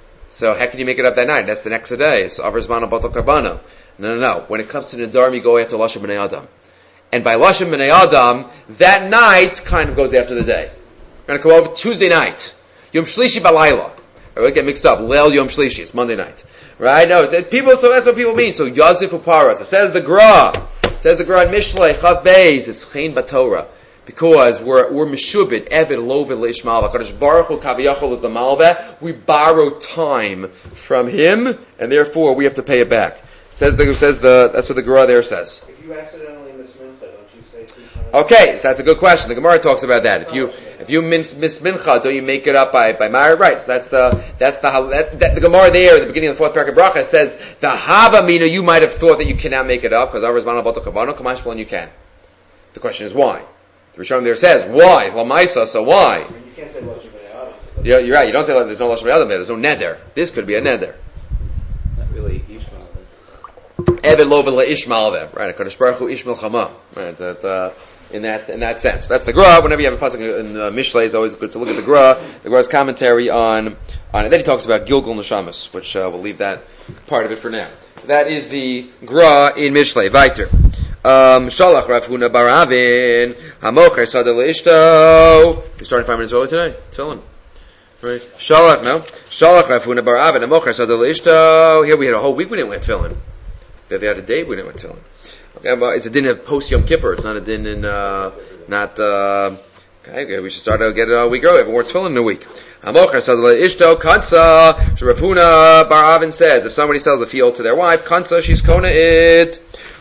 So how can you make it up that night? That's the next day. So Avar Zman Batal Karbana. No, no, no. When it comes to Nedarim, you go after Lashon B'nei Adam, and by Lashon B'nei Adam, that night kind of goes after the day. We're going to come over Tuesday night. Yom Shlishi Balayla. We get mixed up. Leil Yom Shlishi. It's Monday night. Right? No, it's, people, so that's what people mean. So Yazif Uparas. It says the Gra. It says the Gra in Mishlei, Chav Beis. It's Chen Batorah. Because we're, we're Meshubit, Evid, Lovid, Leishmal. HaKadosh Baruch Hu, Kaviyachol is the Malveh. We borrow time from him, and therefore we have to pay it back. Says the, says the, that's what the Gra there says. If you accidentally miss mincha, don't you say Krishna? Okay, so that's a good question. The Gemara talks about that. If you, if you miss, miss mincha, don't you make it up by, by Ma'ariv? Right, so that's the, that's the, that, that, the Gemara there at the beginning of the fourth parak of Bracha says, the Hava Mina, you might have thought that you cannot make it up, because Avaz Mana Bato Kavano, Kamash Plan, you can. The question is why? The Rishon there says, why? It's Lamaisa, so why? I mean, you can't say Lashon B'nei Adam. You're, you're right, you don't say like, there's no Lashon B'nei Adam there, there's no neder. This could be a neder. Not really Ishmael. Eved Lovel Ishmael there, right? HaKadosh Baruch Hu Ishmael Chama, right? That, uh, in that, in that sense. That's the Gra. Whenever you have a pasuk in uh, Mishlei, it's always good to look at the Gra. The Gra's commentary on, on it. Then he talks about Gilgal Neshamas, which, uh, we'll leave that part of it for now. That is the Gra in Mishlei. Weiter. Um, Shalach Rav Huna bar Avin, Hamocher Sadeh Leishto. You're starting five minutes early today? Tell him. Right. Shalach, no? Shalach Rav Huna bar Avin, Hamocher Sadeh Leishto. Here we had a whole week we didn't wear tefillin. They had a day we didn't wear tefillin. Okay, but it's a din of post Yom Kippur. It's not a din in, uh, not, uh, okay, we should start to get it a week early. We haven't worn tefillin in a week. Hamocher Sadeh Leishto, Kansa. Rav Huna bar Avin says, if somebody sells a field to their wife, Kansa, she's kona it.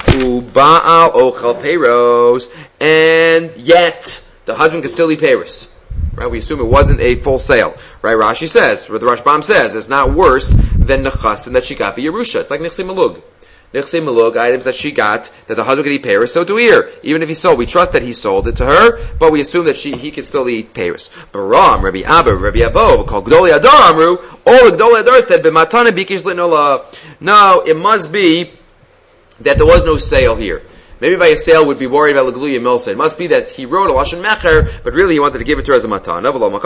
Uba'al ochel peiros, and yet the husband can still eat peiros. Right? We assume it wasn't a full sale. Right? Rashi says, what the Rashbam says, it's not worse than nechasim that she got by Yerusha. It's like nechsei malug. Nechsei malug, items that she got, that the husband could eat peiros, so do here. Even if he sold, we trust that he sold it to her, but we assume that she, he can still eat peiros. Baram, Rabbi Abba, Rabbi Avo, called Gdolei Adar Amru, all the Gdolei Adar said, b'matana bikish litnola. No, it must be that there was no sale here. Maybe by a sale would be worried about L'Gluya Milsa. It must be that he wrote a Lashon Mecher, but really he wanted to give it to her as a matana.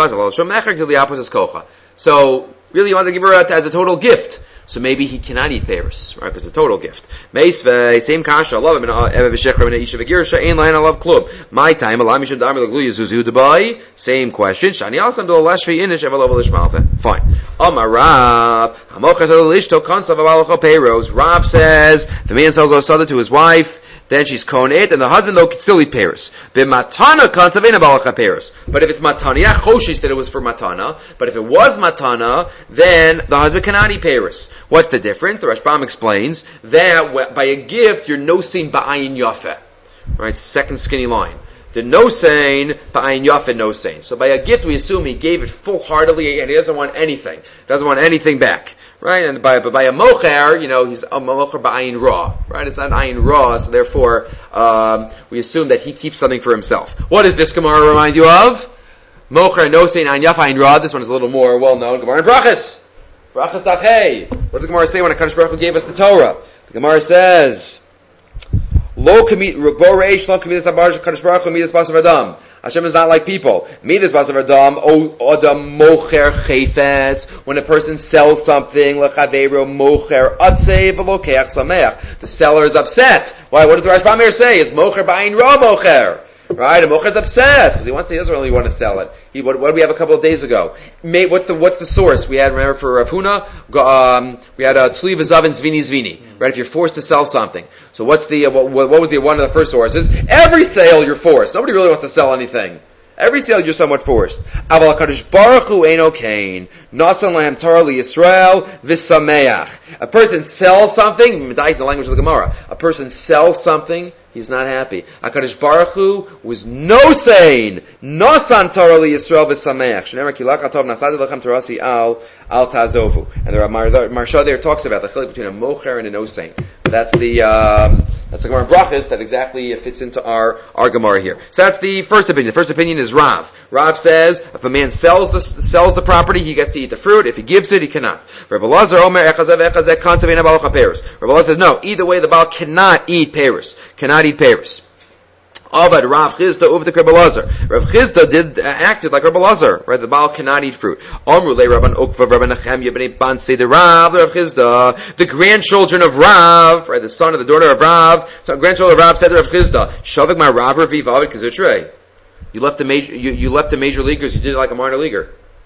So, really he wanted to give her as a total gift. So maybe he cannot eat peiros, right? Because it's a total gift. Meisvei, same kasha, love him, Eve B'Shechra, B'nei Isha V'Girsha, Ein Lain, I love Klub. My time, Alam Yishad Amir L'Gluya Zuzu Dubai, same question. Shani Asam Do Lashvi Inish, Eve Lov L'Ishmalve. Fine. Amar Rab, Hamochas L'Ishto, Konsav Avalocha peiros. Rab says, the man sells Osada to his wife, then she's koneit, and the husband though can still eat peiros. B'matana kansavein abalacha peiros. But if it's matana, yeah, choshish that it was for matana. But if it was matana, then the husband cannot eat peiros. What's the difference? The Rashbam explains that by a gift you're nosein ba'ayin yafeh. Right, second skinny line. The nosein ba'ayin yafeh nosein. So by a gift we assume he gave it full heartedly and he doesn't want anything. Doesn't want anything back. Right, and by but by a mocher, you know, he's a mocher ba'ayin ra. Right, it's not ayin ra, so therefore um, we assume that he keeps something for himself. What does this Gemara remind you of? Mocher no sein ayin yaf ayin ra. This one is a little more well known. Gemara in Brachas. Brachas daf hey. What did the Gemara say when HaKadosh Baruch Hu gave us the Torah? The Gemara says, Lo kamid bo reish lo kamidas habar HaKadosh Baruch Hu midas basav adam. Hashem is not like people. Midas basav adam o adam mocher chayfetz. When a person sells something, lechaveiro mocher atzei v'lokeach sameach. The seller is upset. Why? What does the Rashbam here say? Is mocher ba'ayin ra mocher? Right? A mocher is upset because he wants to. He doesn't really want to sell it. He, what, what did we have a couple of days ago? May, what's the what's the source? We had, remember, for Rav Huna, um, we had a tli v'zavin zvini zvini. Right? If you're forced to sell something. So what's the uh, what, what was the one of the first sources? Every sale you're forced. Nobody really wants to sell anything. Every sale you're somewhat forced. Aval HaKadosh Baruch Hu eino kain. Nasan lahem Torah liyisrael v'sameach. A person sells something, the language of the Gemara. A person sells something, he's not happy. HaKadosh Baruch Hu was no saying, Nasan Torah liyisrael v'sameach. Shneimar kilach atov nasad lechem torasi al al tazovu. And the Marsha there talks about the chilek between a mocher and a no saying. That's the um, that's the Gemara Brachas that exactly fits into our our Gemara here. So that's the first opinion. The first opinion is Rav. Rav says if a man sells the sells the property, he gets to eat the fruit. If he gives it, he cannot. Rabbi Lazar Omer Echazev Echazek Kansav Ein Abalacha Peiros. Rabbi Lazar says no. Either way, the Baal cannot eat peiros. Cannot eat peiros. Avad Rav Chizda over the Rabbi Lazar. Rav Chizda did uh, acted like Rabbi Lazar. Right, the Baal cannot eat fruit. Amru le Rabban Okva Rabban Nechemya bnei Bansei the Rav Rav Chizda, the grandchildren of Rav, right, the son of the daughter of Rav, so grandchildren of Rav said to Rav Chizda, Shavik my Rav Raviv Avid Kazutrei. You left the major, you, you left the major leaguers. You did it like a minor leaguer.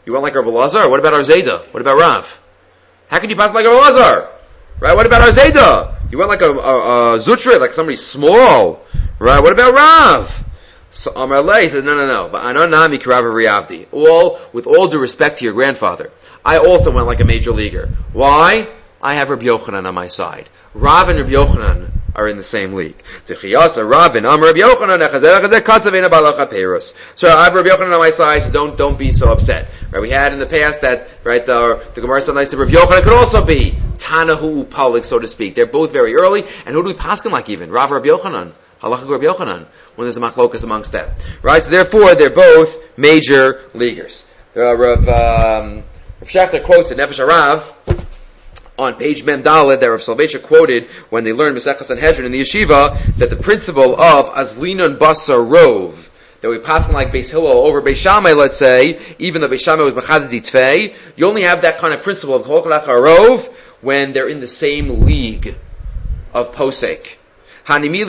You went like Rabbi Lazar? What about our Zayda? What about Rav? How could you pass like Rabbi Lazar? Right? What about our Zayda? You went like a, a, a Zutra, like somebody small. Right? What about Rav? So Amar Lei says, no, no, no. But Ananami Karav Riyavdi. All, with all due respect to your grandfather, I also went like a major leaguer. Why? I have Rabbi Yochanan on my side. Rav and Rabbi Yochanan are in the same league. So I have Rabbi Yochanan on my side, so don't, don't be so upset. Right? We had in the past that, right, the, the Gemara said that Rabbi Yochanan could also be Tanahu Upalik, so to speak. They're both very early, and who do we paskin like even? Rav Rabbi Yochanan. Halacha Rabbi Yochanan, when there's a machlokas amongst them. Right? So therefore, they're both major leaguers. Uh, Rav, um, Rav Shachter quotes in Nefesh HaRav, on page Mem Daled, that Rav Soloveitchik quoted when they learned Masechah Sanhedrin in the yeshiva, that the principle of Azlinon Basar Rov, that we pass like Beis Hillel over Beis Shammai, let's say, even though Beis Shammai was Machaded Tvei, you only have that kind of principle of Kol Kalach HaRov when they're in the same league of Posek. But if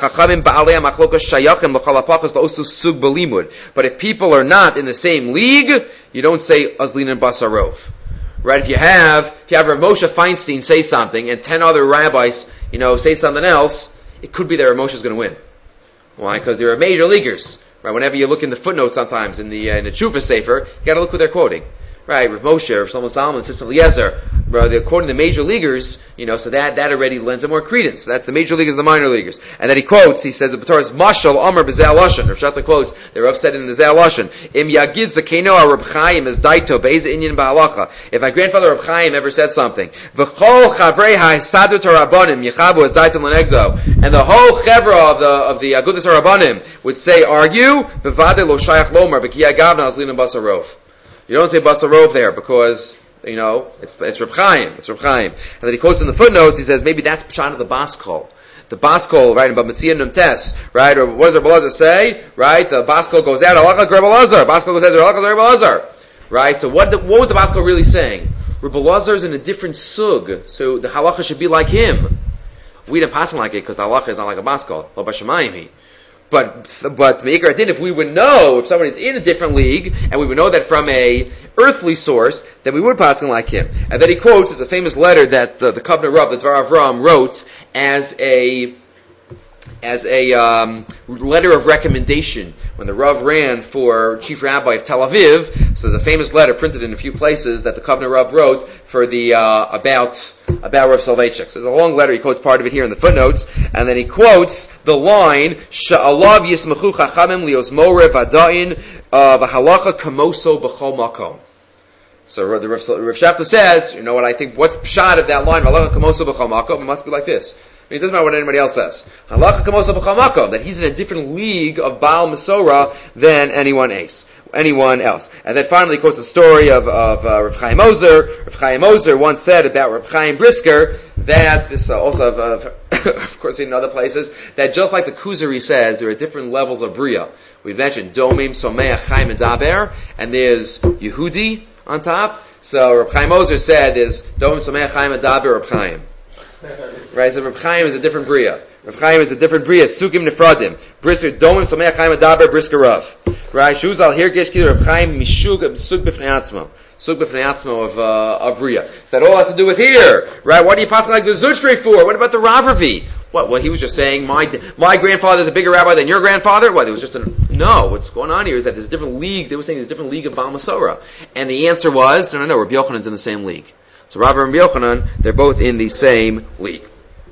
people are not in the same league, you don't say Azlinon Basar Rov. Right? If you have, if you have Rav Moshe Feinstein say something and ten other rabbis, you know, say something else, it could be that Rav Moshe is going to win. Why? Because they're major leaguers. Right? Whenever you look in the footnotes sometimes in the, uh, in the Tshuva Sefer, you gotta look who they're quoting. Right? Rav Moshe, Rav Shlomo Zalman, Tzitz Eliezer, right? They're quoting the major leaguers, you know, so that, that already lends it more credence. That's the major leaguers and the minor leaguers. And then he quotes, he says, the Torah is Mashal Amar B'Zeh Lashon. Rav Shachter quotes, they're upset in the Zeh Lashon. Im Yagid Zakeno Reb Chaim is Daito Be'ez Inyan Ba'alacha. If my grandfather Reb Chaim ever said something, V'chol Chavrei HaSadut HaRabbanim Yechabu is Daito L'Negdo, and the whole chevra of the of the Agudas HaRabbanim would say, argue, B'vadei Lo Shayach Lomar B'Kiyah Gavna Azlinon Basar Rov. You don't say Basar Rov there because, you know, it's, it's Reb Chaim, it's Reb Chaim. And then he quotes in the footnotes, he says, maybe that's Pshat of the Baskol. The Baskol, right, in Bamitzia Numtes, right, or what does Rebbe Lazar say? Right, the Baskol goes out, Halacha Rebbe Lazar, Baskol goes out, Halacha Rebbe Lazar. Right, so what the, what was the Baskol really saying? Rebbe Lazar is in a different sug, so the Halacha should be like him. We didn't pass him like it, because the Halacha is not like a Baskol, Lo Bashamayim he. But, but, if we would know if somebody's in a different league, and we would know that from a earthly source, then we would pass him like him. And then he quotes, it's a famous letter that the, the Kovner Rav, the Dvar Avram, wrote as a, as a, um, letter of recommendation when the Rav ran for chief rabbi of Tel Aviv. So there's a famous letter printed in a few places that the Kovner Rav wrote for the, uh, about, about Rav Soloveitchik. So there's a long letter, he quotes part of it here in the footnotes, and then he quotes the line, Sha'alav yismachu chachamim lios more v'adayin v'halacha kamoso b'chol makom. So the Rav Shachter says, you know what I think, what's pshat of that line, v'halacha kamoso b'chol makom? It must be like this. I mean, it doesn't matter what anybody else says. Halacha kamoso b'chol makom, that he's in a different league of Baal Mesorah than anyone else. Anyone else. And then finally, of course, the story of, of uh, Rav Chaim Ozer. Rav Chaim Ozer once said about Rav Chaim Brisker that this uh, also, uh, of course, in other places, that just like the Kuzari says, there are different levels of Bria. We've mentioned Domim, Someach, Chaim, and Daber, and there's Yehudi on top. So Rav Chaim Ozer said there's Domim, Someach, Chaim, and Daber, Rav Chaim. Right, so Rav Chaim is a different Bria. Rav Chaim is a different Bria. Sukim Nefradim. Brisker, Domim, Someach, Chaim, and Daber, Brisker Rav. Right, Shuzal here Gesh Rav Chaim Mishug Sug B'fnei Atzmo. Sug B'fnei Atzmo of uh, of Ria. So that all has to do with here, right? What are you passing like the Zutre for? What about the Ravavi? What? Well, he was just saying my my grandfather is a bigger rabbi than your grandfather. What? It was just a no. What's going on here is that there's a different league. They were saying there's a different league of Baal Mesorah, and the answer was no, no, no. Rabbi Yochanan's in the same league. So Rav and Rabbi Yochanan, they're both in the same league.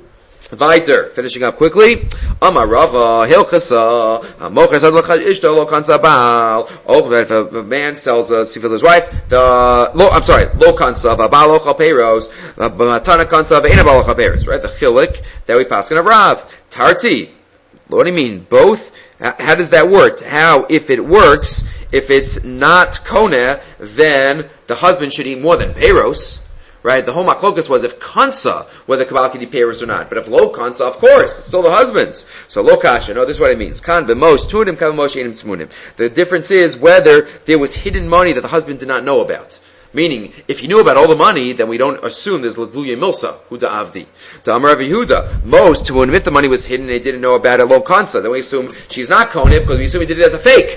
Weiter, finishing up quickly. Amar Rava Hilchasa Mocher Sad Ishto Lo Kansa Baal. Oh, if a man sells a sifil his wife, the lo, I'm sorry, Lo Kansa Baal Ochal Peiros, Matana Kansa Ve'ena Baal Ochal Peiros. Right, the chilik that we pass of Rav Tarti. What do you mean? Both? How does that work? How, if it works, if it's not Koneh, then the husband should eat more than Peiros. Right? The whole machlokas was if kansa, whether kabal can eat peiros or not. But if lo kansa, of course, it's still the husband's. So lo kasha, no, this is what it means. Kan b'mos tunim kan b'mos she'enim tzmunim. The difference is whether there was hidden money that the husband did not know about. Meaning, if he knew about all the money, then we don't assume there's l'gluye milsa, huda avdi. The Amar Rav Yehuda, most tunim, if the money was hidden and they didn't know about it, lo kansa, then we assume she's not koneh because we assume he did it as a fake.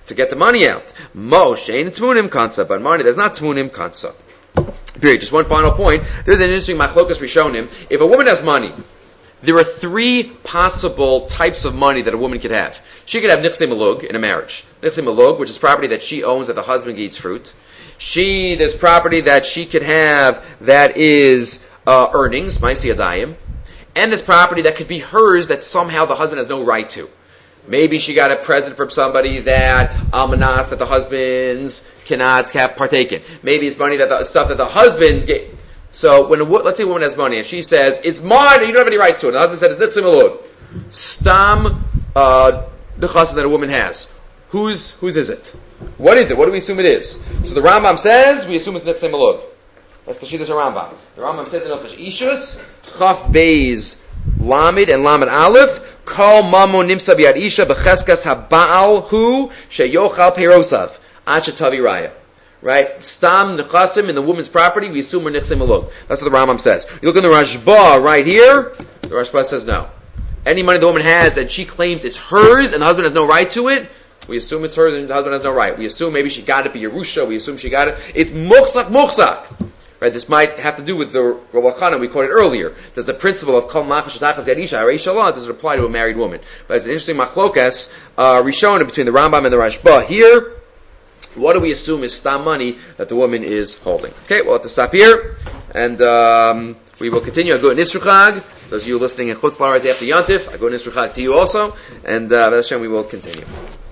to get the money out. Moshe ain't tmunim kansa, but money that's not tmunim kansa. Period. Just one final point. There's an interesting machlokas rishonim. If a woman has money, there are three possible types of money that a woman could have. She could have nichsei malug in a marriage. Nichsei malug, which is property that she owns that the husband eats fruit. She, there's property that she could have that is uh, earnings, ma'aseh yadayim. And there's property that could be hers that somehow the husband has no right to. Maybe she got a present from somebody that almanas that the husbands cannot have partake in. Maybe it's money that the stuff that the husband gave. So when a, let's say a woman has money and she says it's mine and you don't have any rights to it, and the husband said it's nichsei malug, stam uh, the chassan that a woman has. Whose whose is it? What is it? What do we assume it is? So the Rambam says we assume it's nichsei malug. That's Kashidas Rambam. The Rambam says in Ilchos Ishus Chaf Beis Lamed and Lamed Aleph. Kol mamo nimsa biyad isha b'cheskas habaal hu sheyochal peirosav ad shetavi raya. Right? Stam nechasim in the woman's property, we assume we're nichsei malug. That's what the Rambam says. You look in the Rashba right here, the Rashba says no. Any money the woman has and she claims it's hers and the husband has no right to it, we assume it's hers and the husband has no right. We assume maybe she got it by Yerusha, we assume she got it. It's muchzak muchzak. Right, this might have to do with the Rav Chana we quoted earlier. Does the principle of Kol Machas Shetachas Yad Isha Harei Shalom, does it apply to a married woman? But it's an interesting machlokas uh, Rishon between the Rambam and the Rashba. Here, what do we assume is stam money that the woman is holding? Okay, we'll have to stop here, and um, we will continue. I go in Nisru Chag. Those of you listening in Chutz La'aretz after Yantif, I go in Nisru Chag to you also, and uh, Hashem, we will continue.